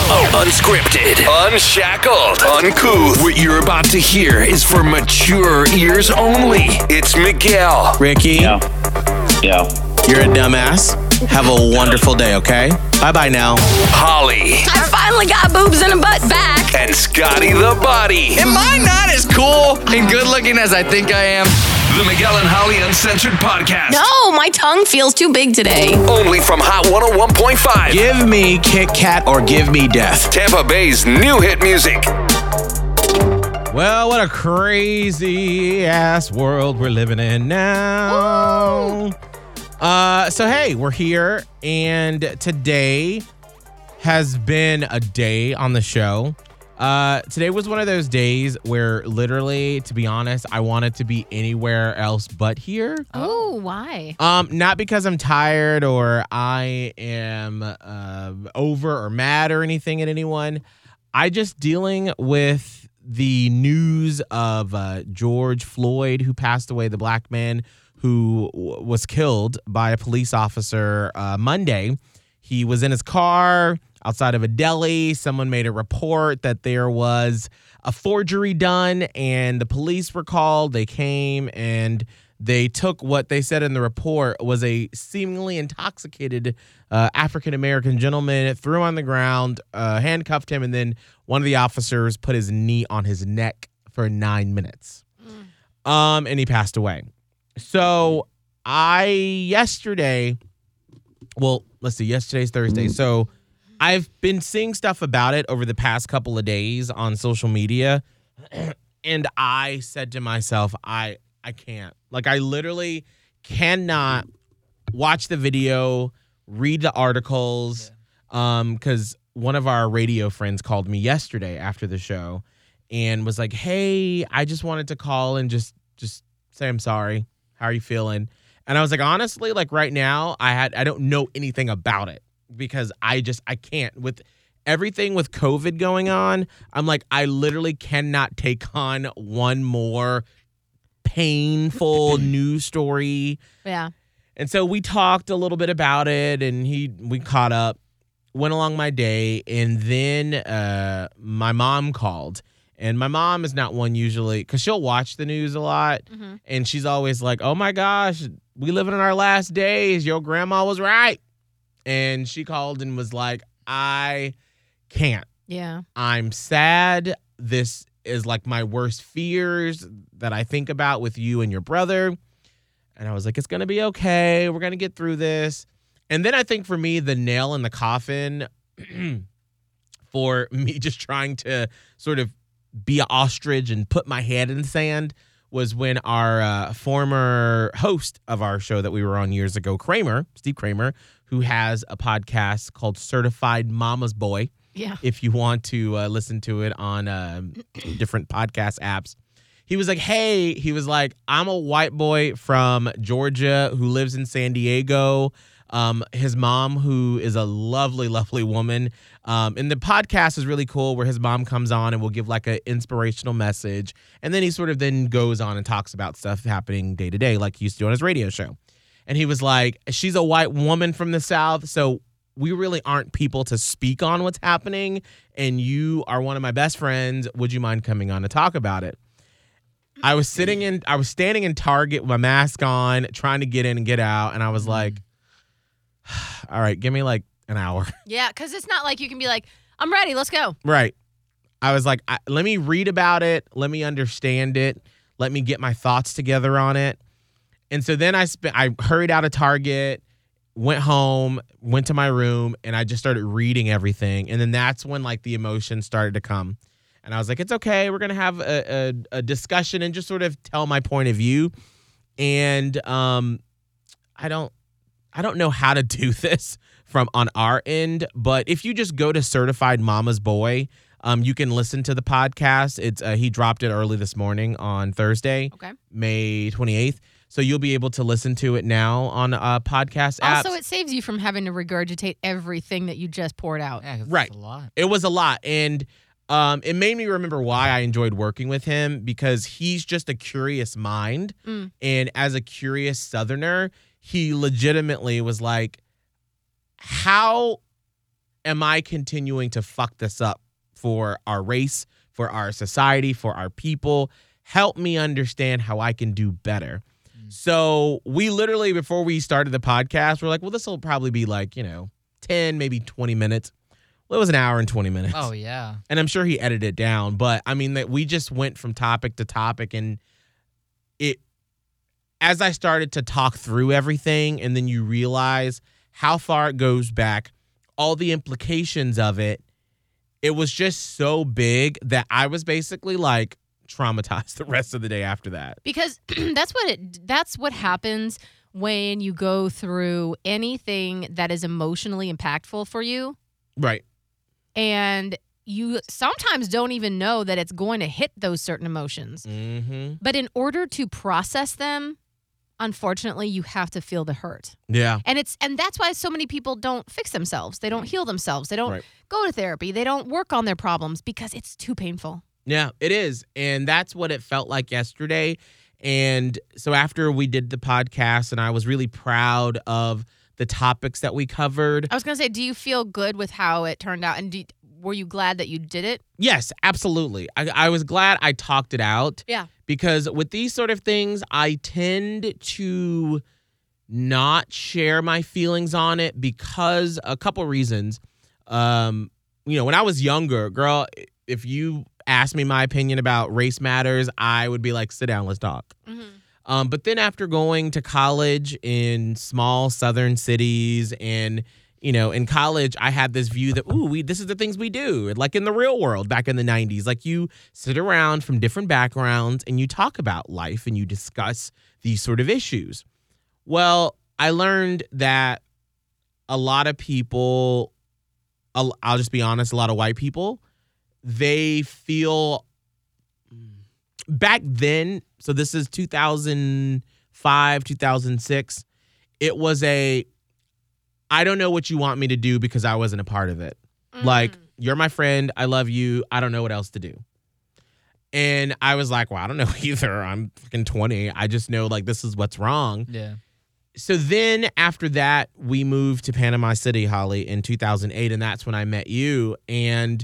Unscripted, unshackled, uncouth. What you're about to hear is for mature ears only. It's Miguel. Ricky. Yeah. You're a dumbass. Have a wonderful day, okay? Bye-bye now. Holly. I finally got boobs and a butt back. And Scotty the Body. Am I not as cool and good looking as I think I am? The Miguel and Holly Uncensored Podcast. No, my tongue feels too big today. Only from Hot 101.5. Give me Kit Kat or give me death. Tampa Bay's new hit music. Well, what a crazy ass world we're living in now. So hey, we're here, and today has been a day on the show. Today was one of those days where literally, to be honest, I wanted to be anywhere else but here. Oh, why? Not because I'm tired or I am over or mad or anything at anyone. I just dealing with the news of George Floyd, who passed away, the black man who was killed by a police officer Monday. He was in his car outside of a deli. Someone made a report that there was a forgery done, and the police were called. They came and they took what they said in the report was a seemingly intoxicated African-American gentleman, threw him on the ground, handcuffed him, and then one of the officers put his knee on his neck for 9 minutes. And he passed away. So yesterday's Thursday. So I've been seeing stuff about it over the past couple of days on social media. And I said to myself, I can't. Like, I literally cannot watch the video, read the articles, because one of our radio friends called me yesterday after the show and was like, hey, I just wanted to call and just say I'm sorry. How are you feeling? And I was like, honestly, like right now, I don't know anything about it because I can't. With everything with COVID going on, I'm like, I literally cannot take on one more painful news story. Yeah. And so we talked a little bit about it, and we caught up, went along my day, and then my mom called. And my mom is not one usually, because she'll watch the news a lot, and she's always like, oh my gosh, we living in our last days. Your grandma was right. And she called and was like, I can't. Yeah. I'm sad. This is like my worst fears that I think about with you and your brother. And I was like, it's going to be okay. We're going to get through this. And then I think for me, the nail in the coffin for me just trying to sort of be an ostrich and put my head in the sand was when our former host of our show that we were on years ago, Steve Kramer, who has a podcast called Certified Mama's Boy. Yeah. If you want to listen to it on different podcast apps. He was like, hey, I'm a white boy from Georgia who lives in San Diego. His mom, who is a lovely, lovely woman. And the podcast is really cool where his mom comes on and will give like an inspirational message. And then he sort of then goes on and talks about stuff happening day to day like he used to do on his radio show. And he was like, she's a white woman from the South, so we really aren't people to speak on what's happening. And you are one of my best friends. Would you mind coming on to talk about it? I was standing in Target with my mask on, trying to get in and get out. And I was like, all right, give me like an hour. Yeah, because it's not like you can be like, I'm ready, let's go. Right. I was like, let me read about it. Let me understand it. Let me get my thoughts together on it. And so then I hurried out of Target, went home, went to my room, and I just started reading everything. And then that's when like the emotions started to come. And I was like, it's okay. We're going to have a discussion and just sort of tell my point of view. And I don't know how to do this from on our end, but if you just go to Certified Mama's Boy, you can listen to the podcast. It's he dropped it early this morning on Thursday, May 28th. So you'll be able to listen to it now on podcast apps. Also, it saves you from having to regurgitate everything that you just poured out. Yeah, right. A lot. It was a lot. And it made me remember why I enjoyed working with him, because he's just a curious mind. And as a curious Southerner, he legitimately was like, how am I continuing to fuck this up for our race, for our society, for our people? Help me understand how I can do better. So we literally, before we started the podcast, we're like, well, this will probably be like, 10, maybe 20 minutes. Well, it was an hour and 20 minutes. Oh, yeah. And I'm sure he edited it down. But I mean, that we just went from topic to topic. And as I started to talk through everything, and then you realize how far it goes back, all the implications of it, it was just so big that I was basically like traumatized the rest of the day after that. Because that's what happens when you go through anything that is emotionally impactful for you. Right. And you sometimes don't even know that it's going to hit those certain emotions. Mm-hmm. But in order to process them, unfortunately, you have to feel the hurt. Yeah. And that's why so many people don't fix themselves. They don't heal themselves. They don't go to therapy. They don't work on their problems because it's too painful. Yeah, it is. And that's what it felt like yesterday. And so after we did the podcast, and I was really proud of the topics that we covered. I was going to say, do you feel good with how it turned out? And were you glad that you did it? Yes, absolutely. I was glad I talked it out. Yeah. Because with these sort of things, I tend to not share my feelings on it because a couple reasons. When I was younger, girl, if you asked me my opinion about race matters, I would be like, sit down, let's talk. Mm-hmm. But then after going to college in small southern cities and, in college, I had this view that, this is the things we do. Like in the real world back in the 90s, like you sit around from different backgrounds and you talk about life and you discuss these sort of issues. Well, I learned that a lot of people, I'll just be honest, a lot of white people, they feel back then, so this is 2005, 2006, it was I don't know what you want me to do because I wasn't a part of it. Like, you're my friend, I love you, I don't know what else to do. And I was like, well, I don't know either. I'm fucking 20. I just know, like, this is what's wrong. Yeah. So then after that, we moved to Panama City, Holly, in 2008, and that's when I met you. And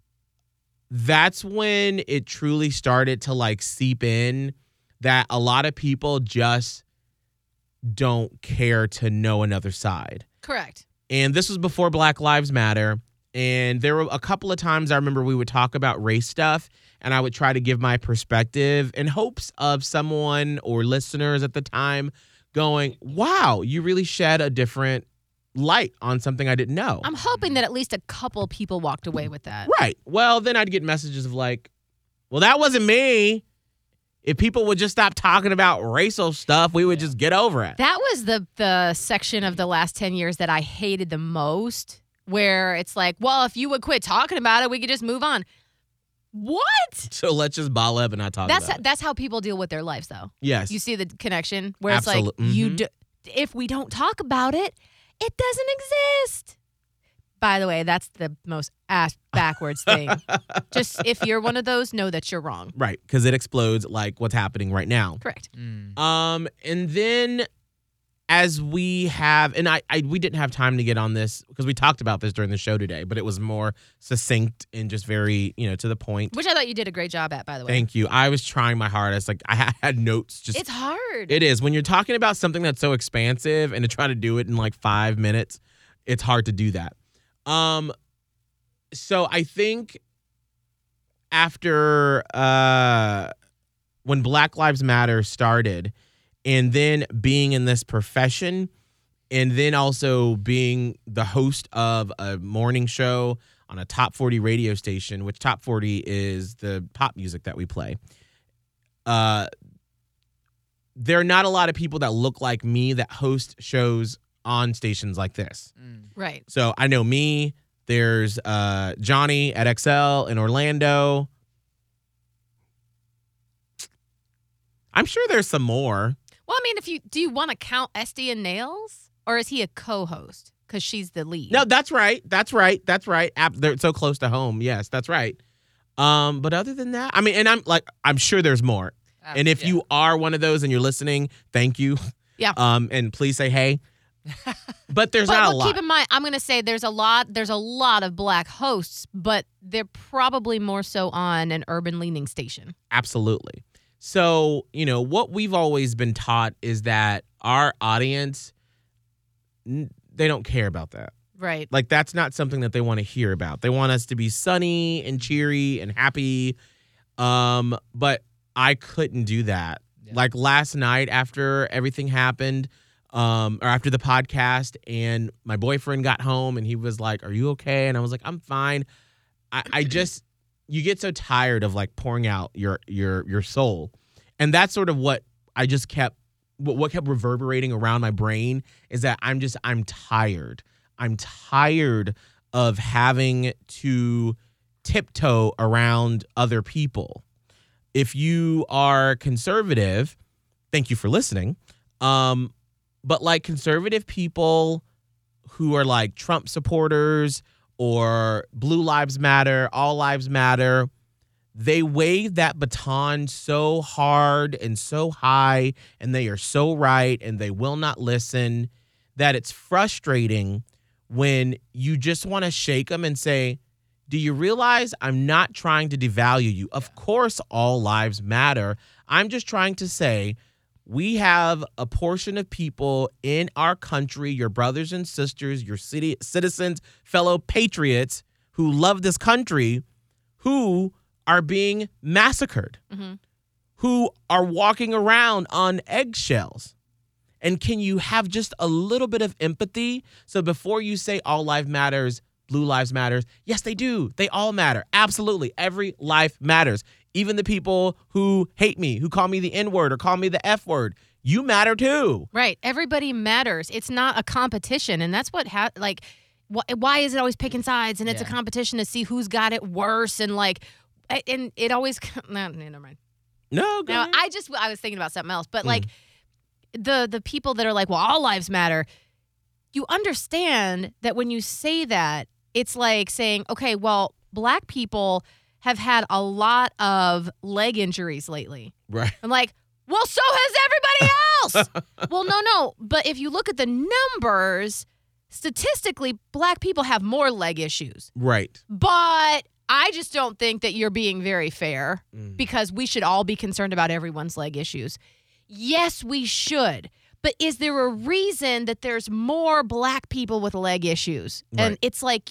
that's when it truly started to like seep in that a lot of people just don't care to know another side. Correct. And this was before Black Lives Matter. And there were a couple of times I remember we would talk about race stuff and I would try to give my perspective in hopes of someone or listeners at the time going, wow, you really shed a different light on something I didn't know. I'm hoping that at least a couple people walked away with that. Right. Well, then I'd get messages of like, well, that wasn't me. If people would just stop talking about racial stuff, we would just get over it. That was the section of the last 10 years that I hated the most, where it's like, well, if you would quit talking about it, we could just move on. What? So let's just ball up and not talk about it. That's how people deal with their lives, though. Yes. You see the connection where it's Absolute- like, if we don't talk about it, it doesn't exist. By the way, that's the most ass backwards thing. Just if you're one of those, know that you're wrong. Right, because it explodes like what's happening right now. Correct. And then as we have, and we didn't have time to get on this because we talked about this during the show today, but it was more succinct and just very, to the point. Which I thought you did a great job at, by the way. Thank you. I was trying my hardest. Like I had notes. Just It's hard. It is. When you're talking about something that's so expansive and to try to do it in like 5 minutes, it's hard to do that. So I think after when Black Lives Matter started, and then being in this profession, and then also being the host of a morning show on a top 40 radio station, which top 40 is the pop music that we play. There are not a lot of people that look like me that host shows on stations like this. Right. So I know me. There's Johnny at XL in Orlando. I'm sure there's some more. Well, I mean, do you want to count Esty and Nails, or is he a co-host because she's the lead? No, that's right. That's right. They're so close to home. Yes, that's right. But other than that, I mean, and I'm sure there's more. And if you are one of those and you're listening, thank you. Yeah. And please say hey. But there's But not a lot. keep in mind, I'm going to say there's a lot of black hosts, but they're probably more so on an urban leaning station. Absolutely. So, what we've always been taught is that our audience, they don't care about that. Right. Like, that's not something that they want to hear about. They want us to be sunny and cheery and happy. But I couldn't do that. Yeah. Like last night after everything happened, or after the podcast, and my boyfriend got home and he was like, "Are you okay?" And I was like, "I'm fine." I just, you get so tired of like pouring out your soul. And that's sort of what I just kept reverberating around my brain, is that I'm tired. I'm tired of having to tiptoe around other people. If you are conservative, thank you for listening. But like conservative people who are like Trump supporters or Blue Lives Matter, All Lives Matter, they wave that baton so hard and so high, and they are so right, and they will not listen, that it's frustrating when you just want to shake them and say, do you realize I'm not trying to devalue you? Of course, all lives matter. I'm just trying to say we have a portion of people in our country, your brothers and sisters, your citizens, fellow patriots who love this country, who are being massacred, who are walking around on eggshells. And can you have just a little bit of empathy? So before you say all life matters, Blue Lives Matters, yes, they do. They all matter. Absolutely. Every life matters. Even the people who hate me, who call me the N-word or call me the F-word, you matter too. Right. Everybody matters. It's not a competition. And that's what, why is it always picking sides? And it's a competition to see who's got it worse. And and it always, no, never mind. No, go ahead. I was thinking about something else. But the people that are like, well, all lives matter. You understand that when you say that, it's like saying, okay, well, black people have had a lot of leg injuries lately. Right. I'm like, well, so has everybody else. Well, no. But if you look at the numbers, statistically, black people have more leg issues. Right. But I just don't think that you're being very fair, because we should all be concerned about everyone's leg issues. Yes, we should. But is there a reason that there's more black people with leg issues? Right. And it's like,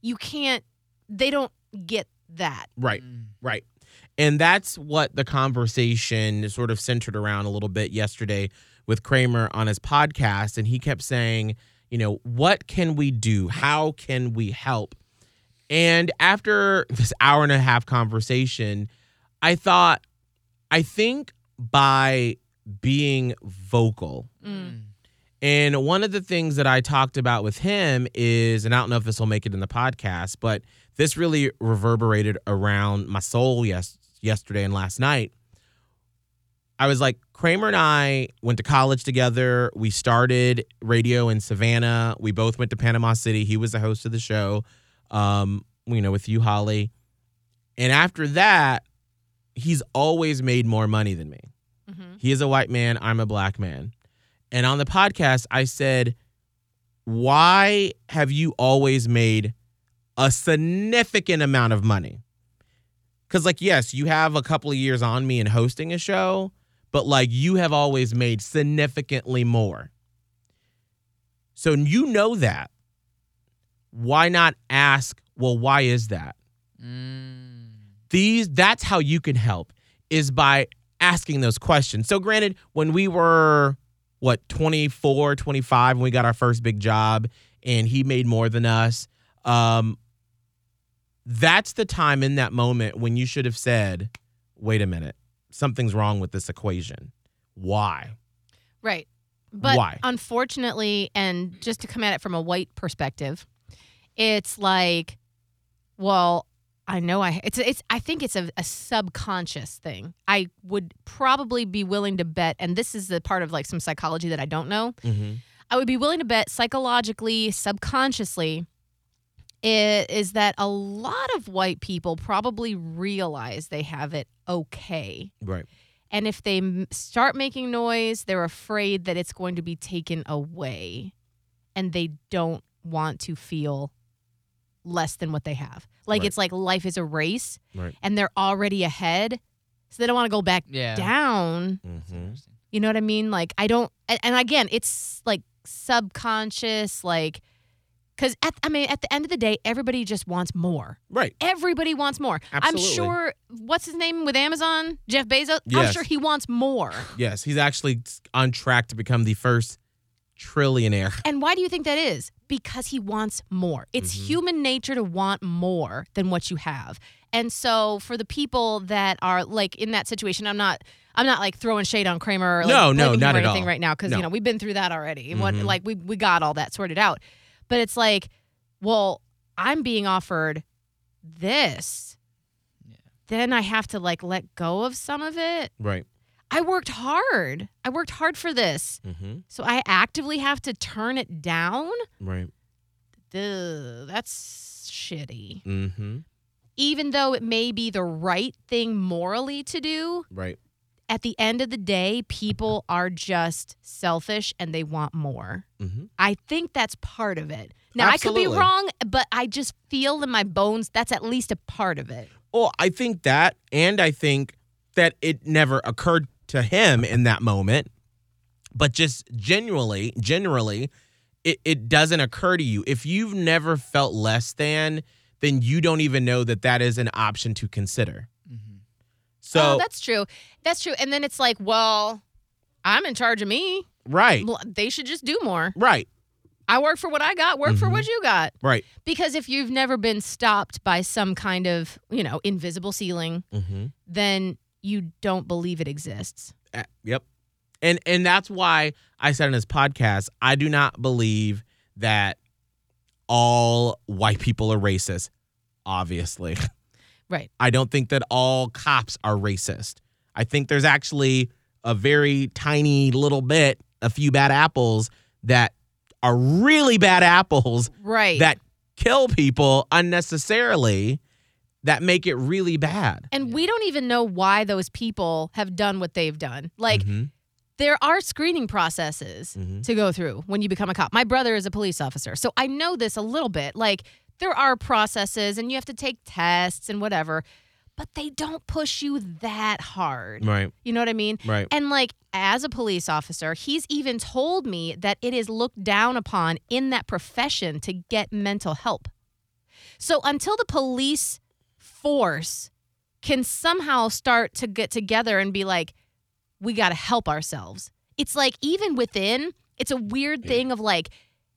they don't get that. Right. Right. And that's what the conversation sort of centered around a little bit yesterday with Kramer on his podcast. And he kept saying, what can we do? How can we help? And after this hour and a half conversation, I think by being vocal. And one of the things that I talked about with him is, and I don't know if this will make it in the podcast, but this really reverberated around my soul yesterday and last night. I was like, Kramer and I went to college together. We started radio in Savannah. We both went to Panama City. He was the host of the show, with you, Holly. And after that, he's always made more money than me. He is a white man. I'm a black man. And on the podcast, I said, why have you always made a significant amount of money? Because, yes, you have a couple of years on me in hosting a show, but, you have always made significantly more. So you know that. Why not ask, well, why is that? That's how you can help, is by asking those questions. So granted, when we were, 24, 25, when we got our first big job and he made more than us, that's the time in that moment when you should have said, wait a minute, something's wrong with this equation. Why? Right. But why? Unfortunately, and just to come at it from a white perspective, it's like, well, I know I think it's a subconscious thing. I would probably be willing to bet, and this is the part of some psychology that I don't know. I would be willing to bet psychologically, subconsciously, is that a lot of white people probably realize they have it okay. Right. And if they start making noise, they're afraid that it's going to be taken away. and they don't want to feel less than what they have. Like Right. it's like life is a race Right. and they're already ahead. So they don't want to go back Yeah. down. Mm-hmm. You know what I mean? Like I don't, and again, it's like subconscious, like, because at the end of the day, everybody just wants more. Right. Everybody wants more. Absolutely. I'm sure, what's his name with Amazon? Jeff Bezos? I'm Yes. sure he wants more. Yes, he's actually on track to become the first trillionaire. And why do you think that is? Because he wants more. It's human nature to want more than what you have. And so for the people that are like in that situation, I'm not like throwing shade on Kramer or like No, blaming him not or at anything all. right now because No. you know we've been through that already. What like we got all that sorted out. But it's like, well, I'm being offered this. Then I have to like let go of some of it. Right. I worked hard. I worked hard for this. Mm-hmm. So I actively have to turn it down? Right. Duh, that's shitty. Mm-hmm. Even though it may be the right thing morally to do, Right. at the end of the day, people are just selfish and they want more. Mm-hmm. I think that's part of it. Now, I could be Absolutely. wrong, but I just feel in my bones that's at least a part of it. Well, I think that, and I think that it never occurred to him in that moment, but just generally, it doesn't occur to you. If you've never felt less than, then you don't even know that that is an option to consider. So, Oh, that's true. That's true. And then it's like, well, I'm in charge of me. right, Well, they should just do more. right, I work for what I got, work for what you got. right. Because if you've never been stopped by some kind of, invisible ceiling, Mm-hmm. then you don't believe it exists. Yep. And that's why I said in this podcast, I do not believe that all white people are racist, obviously. Right. I don't think that all cops are racist. I think there's actually a very tiny little bit, a few bad apples that are really bad apples Right. that kill people unnecessarily, that make it really bad. And we don't even know why those people have done what they've done. Like, Mhm. there are screening processes to go through when you become a cop. My brother is a police officer, so I know this a little bit. Like, there are processes and you have to take tests and whatever, but they don't push you that hard. Right, You know what I mean? right. And like, as a police officer, he's even told me that it is looked down upon in that profession to get mental help. So until the police force can somehow start to get together and be like, we got to help ourselves. It's like, even within, it's a weird thing of like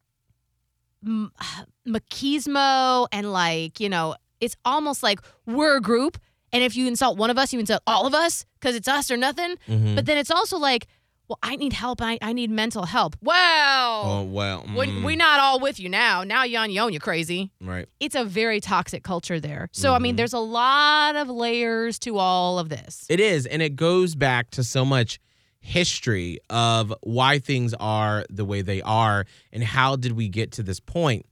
machismo and like, it's almost like we're a group. And if you insult one of us, you insult all of us because it's us or nothing. Mhm. But then it's also like, well, I need help. I need mental help. Well, Oh, well. we not all with you now. Now you're on your own, you crazy. Right. It's a very toxic culture there. So, I mean, there's a lot of layers to all of this. It is, and it goes back to so much history of why things are the way they are and how did we get to this point.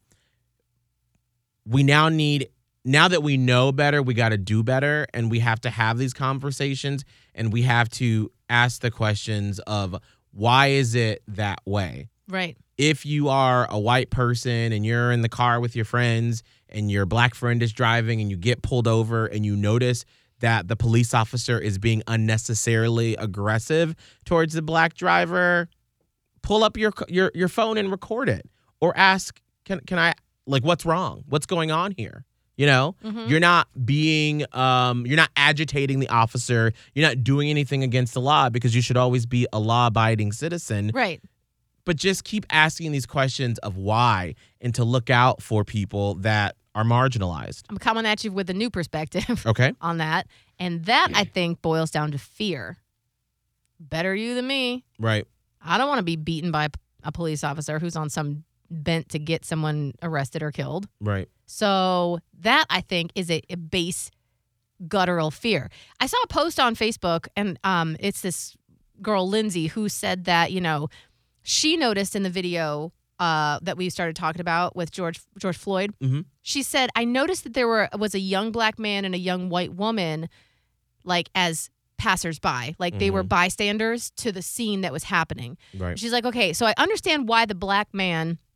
We now that we know better, we got to do better, and we have to have these conversations, and we have to ask the questions of why is it that way? Right. If you are a white person and you're in the car with your friends and your black friend is driving and you get pulled over and you notice that the police officer is being unnecessarily aggressive towards the black driver, pull up your phone and record it, or ask, can I, like, what's wrong? What's going on here? You're not being, you're not agitating the officer. You're not doing anything against the law because you should always be a law-abiding citizen. Right. But just keep asking these questions of why and to look out for people that are marginalized. I'm coming at you with a new perspective Okay? on that. And that, I think, boils down to fear. Better you than me. Right. I don't want to be beaten by a police officer who's on some bent to get someone arrested or killed. Right. So that, I think, is a base guttural fear. I saw a post on Facebook, and it's this girl, Lindsay, who said that, she noticed in the video that we started talking about with George Floyd. Mhm. She said, I noticed that there was a young black man and a young white woman, like, as passersby. Like, they were bystanders to the scene that was happening. Right. She's like, okay, so I understand why the black man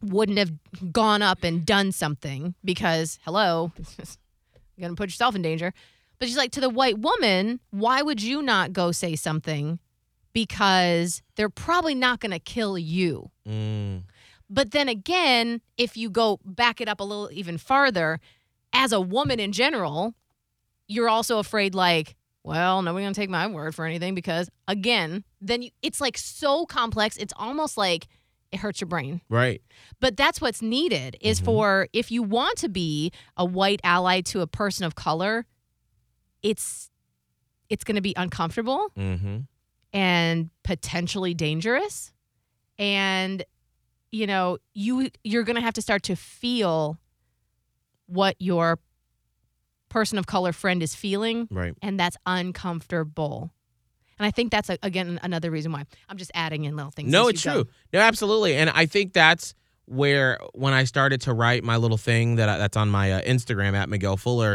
wouldn't have gone up and done something because, hello, you're going to put yourself in danger. But she's like, to the white woman, why would you not go say something? Because they're probably not going to kill you. But then again, if you go back it up a little even farther, as a woman in general, you're also afraid like, well, nobody's going to take my word for anything because, again, then it's like so complex. It's almost like it hurts your brain. Right. But that's what's needed is for if you want to be a white ally to a person of color, it's going to be uncomfortable and potentially dangerous. And, you know, you're going to have to start to feel what your person of color friend is feeling. Right. And that's uncomfortable. And I think that's, again, another reason why I'm just adding in little things. No, as it's you go. true. No, absolutely. And I think that's where when I started to write my little thing that's on my Instagram at Miguel Fuller,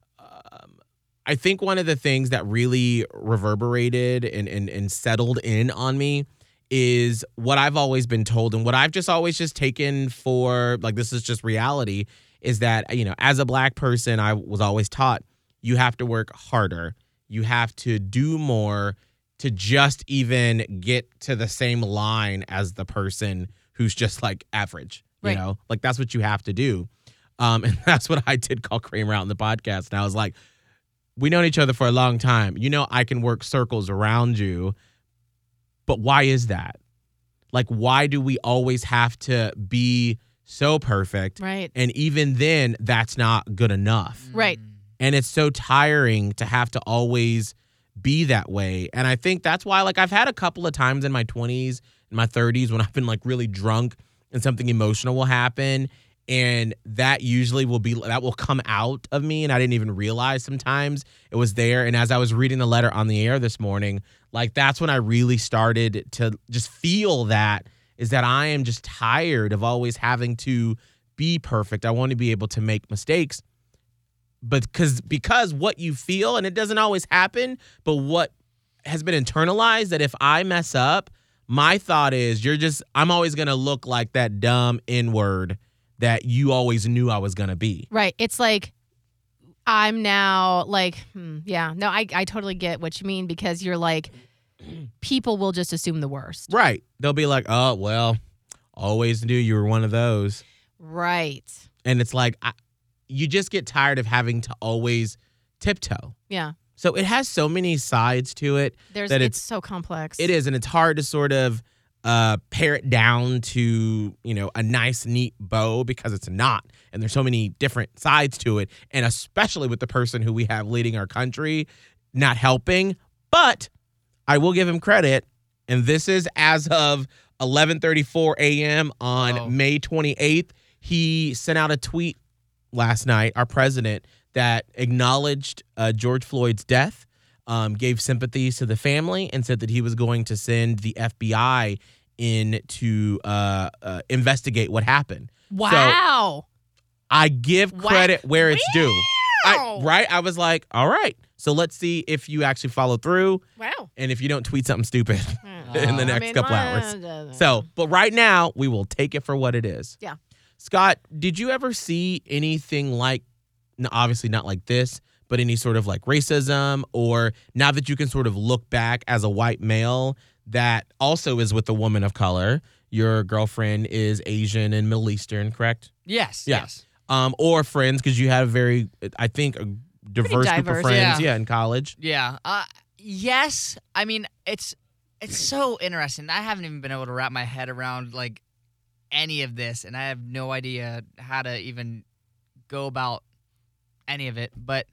I think one of the things that really reverberated and settled in on me is what I've always been told and what I've just always just taken for, like, this is just reality, is that, you know, as a black person, I was always taught you have to work harder. You have to do more to just even get to the same line as the person who's just like average, you Right. know, like that's what you have to do. And that's what I did call Kramer out in the podcast. And I was like, we known each other for a long time. You know, I can work circles around you, but why is that? Like, why do we always have to be so perfect? Right. And even then, that's not good enough. Right. And it's so tiring to have to always be that way. And I think that's why, like, I've had a couple of times in my 20s and my 30s when I've been like really drunk and something emotional will happen. And that usually will come out of me. And I didn't even realize sometimes it was there. And as I was reading the letter on the air this morning, like, that's when I really started to just feel that is that I am just tired of always having to be perfect. I want to be able to make mistakes. But because what you feel, and it doesn't always happen, but what has been internalized that if I mess up, my thought is I'm always going to look like that dumb N-word that you always knew I was going to be. Right. It's like I'm now like, yeah. No, I totally get what you mean because you're like, people will just assume the worst. Right. They'll be like, oh, well, always knew you were one of those. Right. And it's like, you just get tired of having to always tiptoe. Yeah. So it has so many sides to it. It's so complex. It is, and it's hard to sort of pare it down to, you know, a nice, neat bow because it's not. And there's so many different sides to it. And especially with the person who we have leading our country not helping. But I will give him credit. And this is as of 11:34 a.m. on May 28th. He sent out a tweet last night, our president, that acknowledged George Floyd's death, gave sympathies to the family, and said that he was going to send the FBI in to investigate what happened. Wow. So I give credit where it's due. I was like, all right, so let's see if you actually follow through. Wow. And if you don't tweet something stupid in the next couple hours. So, But right now, we will take it for what it is. Yeah. Scott, did you ever see anything like, obviously not like this, but any sort of like racism, or now that you can sort of look back as a white male that also is with a woman of color, your girlfriend is Asian and Middle Eastern, correct? Yes. Yeah. Yes. Or friends, because you had a very, I think, a diverse group of diverse, friends, yeah. in college. Yeah. Yes. I mean, it's so interesting. I haven't even been able to wrap my head around like any of this, and I have no idea how to even go about any of it. But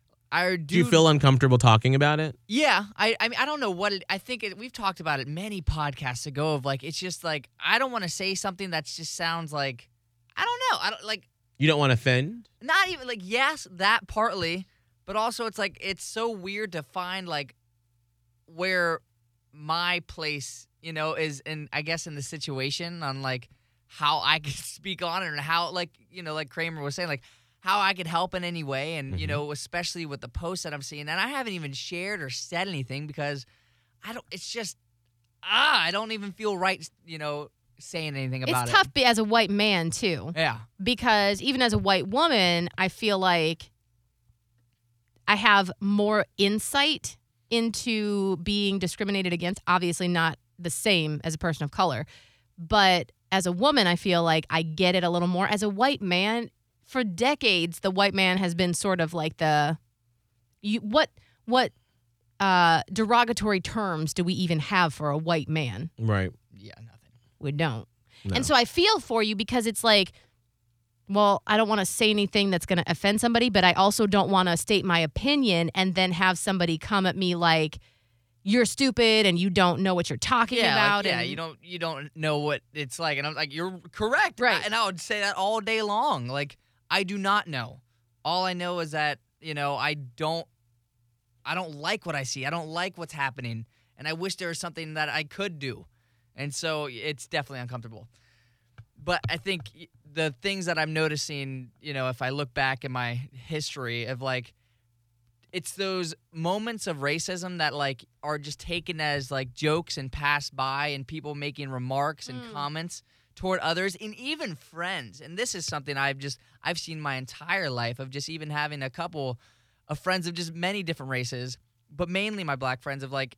Do you feel uncomfortable talking about it? Yeah, I mean, I don't know what it. I think we've talked about it many podcasts ago. Of like, it's just like I don't want to say something that just sounds like I don't know. I don't like. You don't want to offend? Not even like yes, that partly, but also it's like it's so weird to find like where my place, you know, is in. I guess in the situation on like how I can speak on it and how like you know like Kramer was saying like. How I could help in any way, and you know, especially with the posts that I'm seeing, and I haven't even shared or said anything because I don't. It's just I don't even feel right, you know, saying anything about It's it. tough as a white man too, Yeah. because even as a white woman, I feel like I have more insight into being discriminated against. Obviously, not the same as a person of color, but as a woman, I feel like I get it a little more. As a white man, for decades, the white man has been sort of like what derogatory terms do we even have for a white man? Right. Yeah, nothing. We don't. No. And so I feel for you because it's like, well, I don't want to say anything that's going to offend somebody, but I also don't want to state my opinion and then have somebody come at me like, you're stupid and you don't know what you're talking about. Yeah, and you don't know what it's like, and I'm like, you're correct, Right. And I would say that all day long. Like, I do not know. All I know is that I don't like what I see. I don't like what's happening, and I wish there was something that I could do, and so it's definitely uncomfortable. But I think the things that I'm noticing, if I look back in my history of like, it's those moments of racism that like are just taken as like jokes and passed by, and people making remarks and comments toward others and even friends. And this is something I've seen my entire life of just even having a couple of friends of just many different races, but mainly my black friends of like,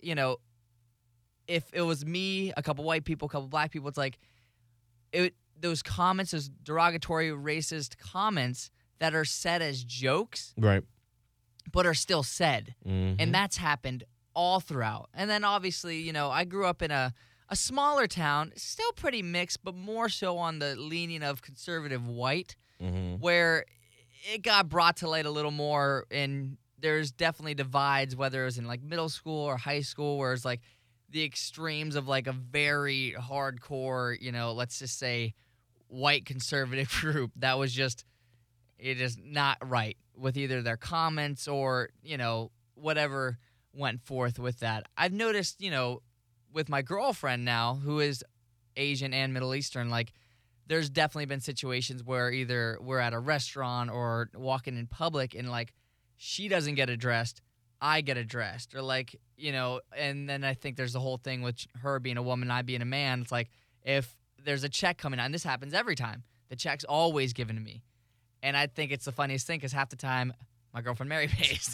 if it was me, a couple white people, a couple black people, it's like those comments, those derogatory racist comments that are said as jokes, Right. but are still said. Mhm. And that's happened all throughout. And then obviously, I grew up in a smaller town, still pretty mixed, but more so on the leaning of conservative white, Mhm. where it got brought to light a little more. And there's definitely divides, whether it was in like middle school or high school, where it's like the extremes of like a very hardcore, let's just say white conservative group that was just, it is not right with either their comments or, whatever went forth with that. I've noticed, with my girlfriend now, who is Asian and Middle Eastern, like there's definitely been situations where either we're at a restaurant or walking in public and like she doesn't get addressed, I get addressed, or like, and then I think there's the whole thing with her being a woman, I being a man. It's like if there's a check coming out, and this happens every time, the check's always given to me. And I think it's the funniest thing because half the time my girlfriend Mary pays.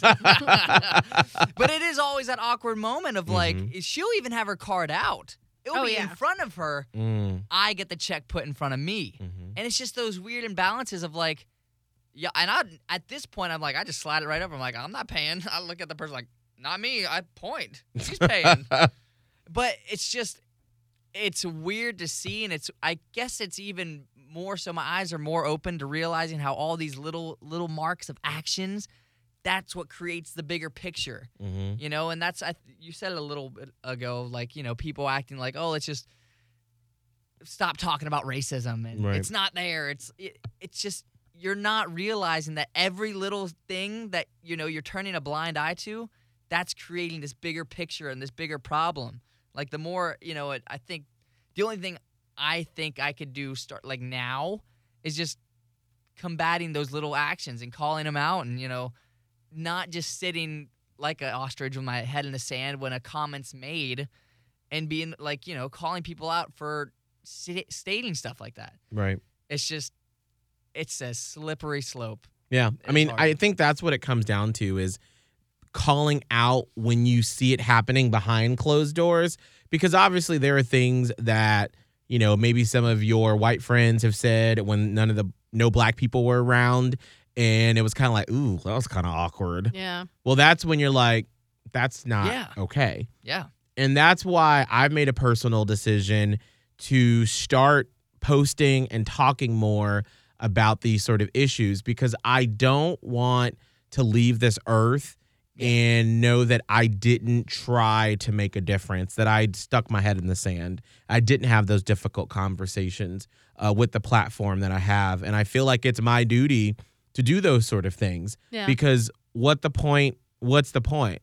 But it is always that awkward moment of like, she'll even have her card out. It'll be in front of her. I get the check put in front of me. And it's just those weird imbalances of like, yeah, and at this point, I'm like, I just slide it right over. I'm like, I'm not paying. I look at the person like, not me. I point. She's paying. But it's just, it's weird to see, and I guess it's even more so my eyes are more open to realizing how all these little marks of actions, that's what creates the bigger picture. And that's you said it a little bit ago, like, people acting like, oh, let's just stop talking about racism, and Right. it's not there. It's just, you're not realizing that every little thing that you're turning a blind eye to, that's creating this bigger picture and this bigger problem. Like the more, I think the only thing I think I could do start like now is just combating those little actions and calling them out, and not just sitting like an ostrich with my head in the sand when a comment's made, and being like, calling people out for stating stuff like that. Right. It's just, it's a slippery slope. Yeah. I It's mean, hard. I think that's what it comes down to is calling out when you see it happening behind closed doors, because obviously there are things that, maybe some of your white friends have said when no black people were around, and it was kind of like, ooh, that was kind of awkward. Yeah. Well, that's when you're like, that's not Yeah. okay. Yeah. And that's why I've made a personal decision to start posting and talking more about these sort of issues, because I don't want to leave this earth and know that I didn't try to make a difference, that I stuck my head in the sand. I didn't have those difficult conversations with the platform that I have. And I feel like it's my duty to do those sort of things, Yeah. because what's the point? What's the point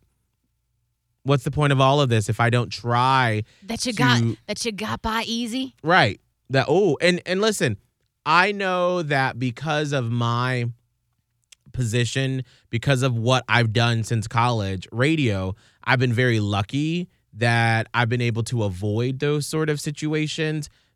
of all of this if I don't try That you to- got by easy. Right. And listen, I know that because of my position, because of what I've done since college, radio, I've been very lucky that I've been able to avoid those sort of situations.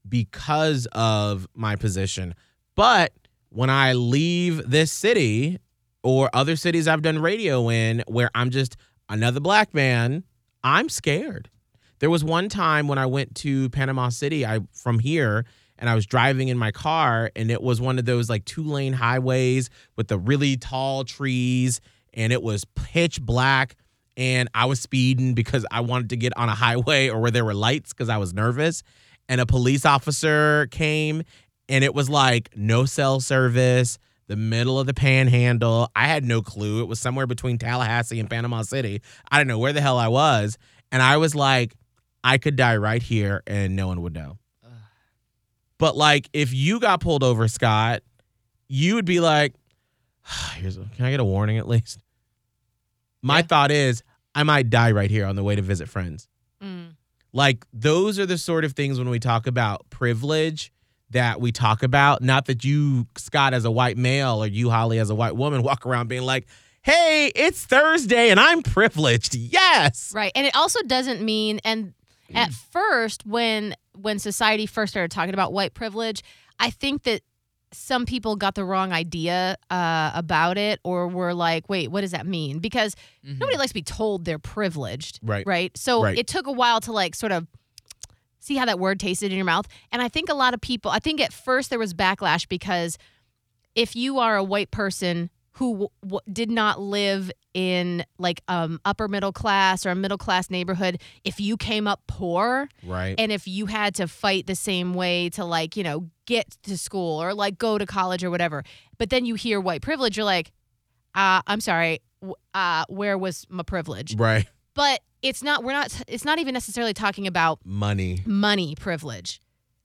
because of my position. But when I leave this city or other cities I've done radio in where I'm just another black man, I'm scared. There was one time when I went to Panama City from here, and I was driving in my car, and it was one of those like 2-lane highways with the really tall trees, and it was pitch black, and I was speeding because I wanted to get on a highway or where there were lights because I was nervous, and a police officer came, and it was like no cell service, the middle of the panhandle. I had no clue. It was somewhere between Tallahassee and Panama City. I didn't know where the hell I was, and I was like, I could die right here, and no one would know. But, like, if you got pulled over, Scott, you would be like, can I get a warning at least? My thought is, I might die right here on the way to visit friends. Like, those are the sort of things when we talk about privilege that we talk about. Not that you, Scott, as a white male, or you, Holly, as a white woman, walk around being like, hey, it's Thursday and I'm privileged. Yes. Right. And it also doesn't mean, and at first, when society first started talking about white privilege, I think that some people got the wrong idea about it, or were like, wait, what does that mean? Because nobody likes to be told they're privileged. Right. So it took a while to like sort of see how that word tasted in your mouth. And I think a lot of people, I think at first there was backlash because if you are a white person who did not live in like upper middle class or a middle class neighborhood, if you came up poor, right, and if you had to fight the same way to like, you know, get to school or like go to college or whatever, but then you hear white privilege, you're like, I'm sorry, where was my privilege? Right. But it's not even necessarily talking about money privilege.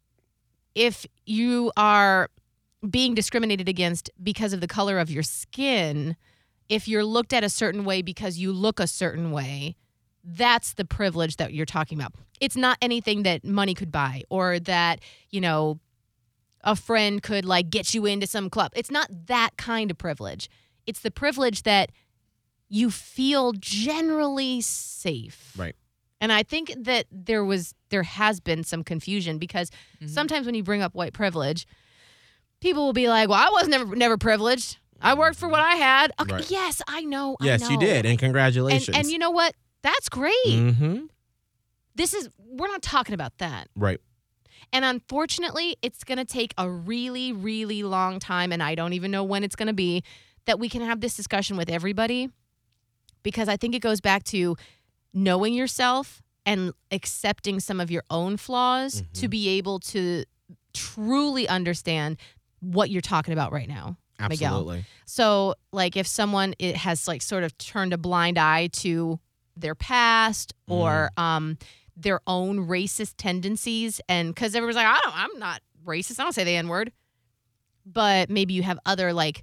If you are being discriminated against because of the color of your skin, if you're looked at a certain way because you look a certain way, that's the privilege that you're talking about. It's not anything that money could buy or that, you know, a friend could like get you into some club. It's not that kind of privilege. It's the privilege that you feel generally safe. Right. And I think that there has been some confusion because sometimes when you bring up white privilege, people will be like, well, I was never privileged. I worked for what I had. Okay, right. Yes, I know. Yes, you did. And congratulations. And you know what? That's great. Mm-hmm. We're not talking about that. Right. And unfortunately, it's going to take a really, really long time, and I don't even know when it's going to be, that we can have this discussion with everybody, because I think it goes back to knowing yourself and accepting some of your own flaws to be able to truly understand what you're talking about right now. Absolutely. Miguel. So, like, if someone has like sort of turned a blind eye to their past or their own racist tendencies, and because everyone's like, I'm not racist, I don't say the N-word, but maybe you have other like,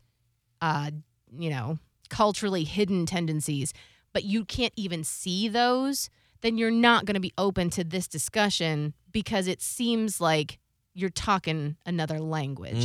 culturally hidden tendencies, but you can't even see those, then you're not going to be open to this discussion because it seems like you're talking another language.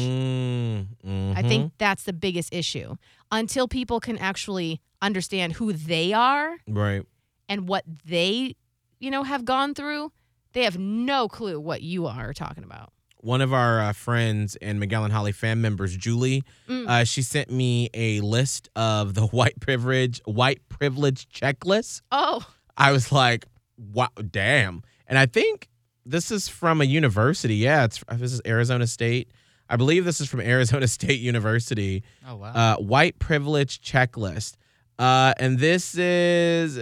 I think that's the biggest issue. Until people can actually understand who they are, right, and what they, have gone through, they have no clue what you are talking about. One of our friends and Miguel and Holly fan members, Julie, she sent me a list of the white privilege checklist. Oh. I was like, wow, damn. And I think this is from a university. Yeah, this is Arizona State. I believe this is from Arizona State University. Oh, wow. White privilege checklist. And this is...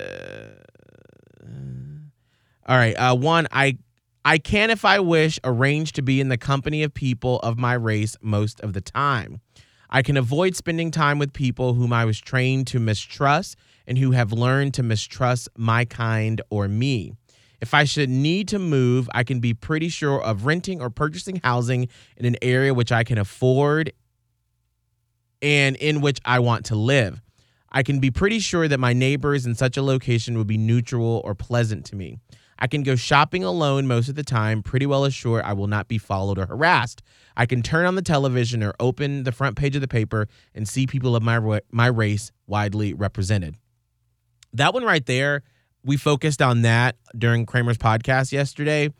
all right. One, I can, if I wish, arrange to be in the company of people of my race most of the time. I can avoid spending time with people whom I was trained to mistrust and who have learned to mistrust my kind or me. If I should need to move, I can be pretty sure of renting or purchasing housing in an area which I can afford and in which I want to live. I can be pretty sure that my neighbors in such a location would be neutral or pleasant to me. I can go shopping alone most of the time, pretty well assured I will not be followed or harassed. I can turn on the television or open the front page of the paper and see people of my race widely represented. That one right there, we focused on that during Kramer's podcast yesterday,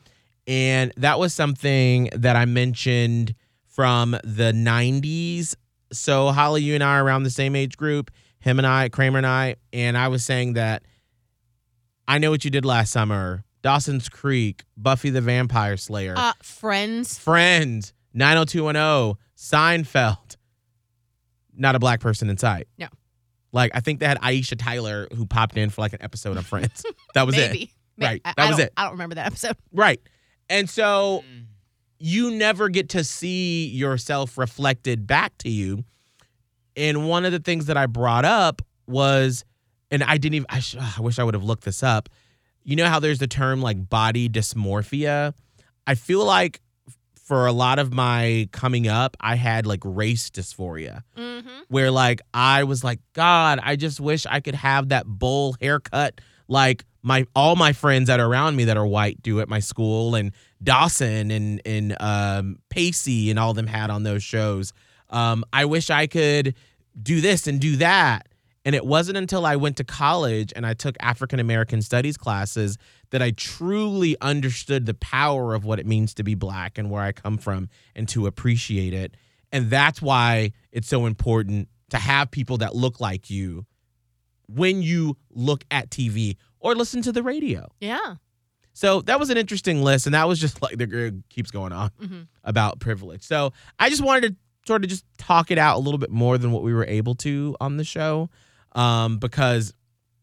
And that was something that I mentioned from the 90s. So Holly, you and I are around the same age group, him and I, Kramer and I was saying that I Know What You Did Last Summer, Dawson's Creek, Buffy the Vampire Slayer, Friends, 90210, Seinfeld. Not a black person in sight. No. Like, I think they had Aisha Tyler who popped in for like an episode of Friends. That was it. Right. That was it. I don't remember that episode. Right. And so you never get to see yourself reflected back to you. And one of the things that I brought up was, and I didn't even, I wish I would have looked this up. You know how there's the term like body dysmorphia? I feel like for a lot of my coming up, I had like race dysphoria, where like I was like, God, I just wish I could have that bowl haircut like all my friends that are around me that are white do at my school, and Dawson and Pacey and all them had on those shows. I wish I could do this and do that. And it wasn't until I went to college and I took African American studies classes that I truly understood the power of what it means to be black and where I come from and to appreciate it. And that's why it's so important to have people that look like you when you look at TV or listen to the radio. Yeah. So that was an interesting list, and that was just like, it keeps going on about privilege. So I just wanted to sort of just talk it out a little bit more than what we were able to on the show, because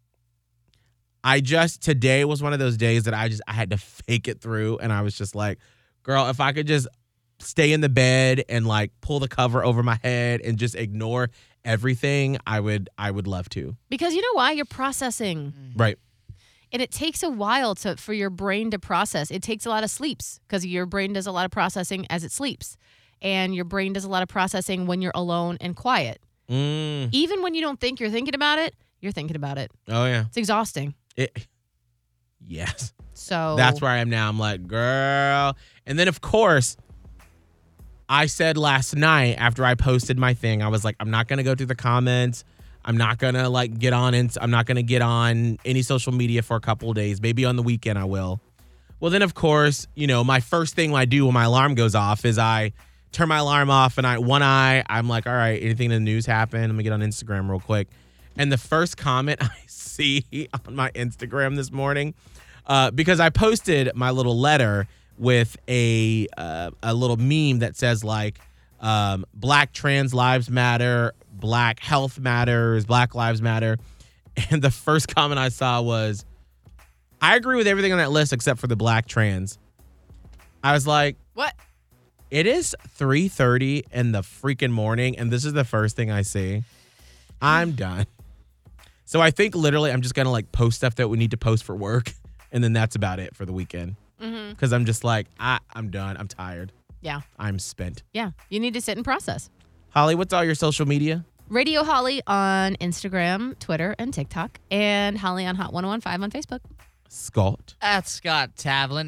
today was one of those days that I had to fake it through, and I was just like, girl, if I could just stay in the bed and like pull the cover over my head and just ignore everything, I would love to. Because you know why? You're processing. Right. And it takes a while for your brain to process. It takes a lot of sleeps because your brain does a lot of processing as it sleeps. And your brain does a lot of processing when you're alone and quiet. Even when you don't think you're thinking about it, you're thinking about it. Oh, yeah. It's exhausting. Yes. So that's where I am now. I'm like, girl. And then, of course, I said last night after I posted my thing, I was like, I'm not going to go through the comments. I'm not going to I'm not going to get on any social media for a couple of days. Maybe on the weekend I will. Well, then, of course, my first thing I do when my alarm goes off is I turn my alarm off and I'm like, all right, anything in the news happen? Let me get on Instagram real quick. And the first comment I see on my Instagram this morning, because I posted my little letter with a little meme that says like, Black trans lives matter, Black health matters, Black lives matter. And the first comment I saw was, I agree with everything on that list except for the Black trans. I was like, what? It is 3:30 in the freaking morning, and this is the first thing I see. I'm done. So I think literally I'm just going to like post stuff that we need to post for work, and then that's about it for the weekend. Because I'm just like, I'm done. I'm tired. Yeah. I'm spent. Yeah. You need to sit and process. Holly, what's all your social media? Radio Holly on Instagram, Twitter, and TikTok. And Holly on Hot 101.5 on Facebook. Scott. At Scott Tavlin,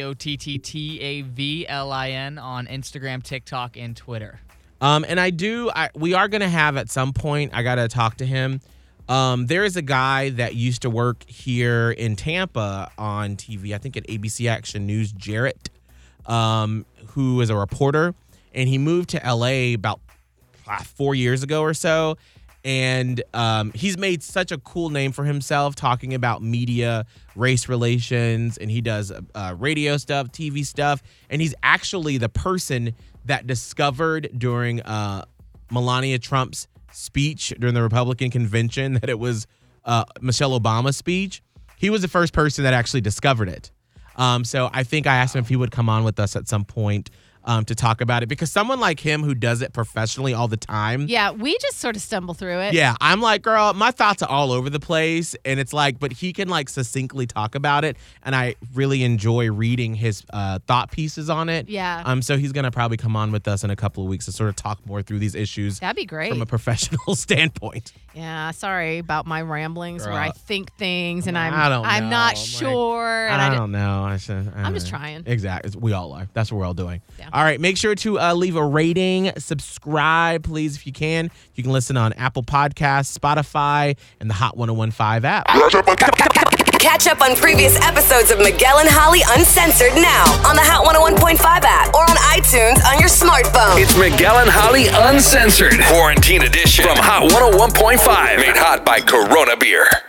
SCOTTTAVLIN on Instagram, TikTok, and Twitter. And we are going to have at some point, I got to talk to him. There is a guy that used to work here in Tampa on TV, I think at ABC Action News, Jarrett, who is a reporter. And he moved to LA about 4 years ago or so. And he's made such a cool name for himself talking about media, race relations, and he does radio stuff, TV stuff. And he's actually the person that discovered during Melania Trump's speech during the Republican convention that it was Michelle Obama's speech. He was the first person that actually discovered it. So I think I asked him if he would come on with us at some point to talk about it, because someone like him who does it professionally all the time. Yeah, we just sort of stumble through it. Yeah, I'm like, girl, my thoughts are all over the place. And it's like, but he can like succinctly talk about it. And I really enjoy reading his thought pieces on it. Yeah. So he's going to probably come on with us in a couple of weeks to sort of talk more through these issues. That'd be great. From a professional standpoint. Yeah, sorry about my ramblings where I think things and I'm know. not sure. And I don't know. I'm just trying. Exactly. We all are. That's what we're all doing. Yeah. All right. Make sure to leave a rating, subscribe, please, if you can. You can listen on Apple Podcasts, Spotify, and the Hot 101.5 app. Catch up on previous episodes of Miguel and Holly Uncensored now on the Hot 101.5 app or on iTunes on your smartphone. It's Miguel and Holly Uncensored, Quarantine Edition from Hot 101.5. Made hot by Corona Beer.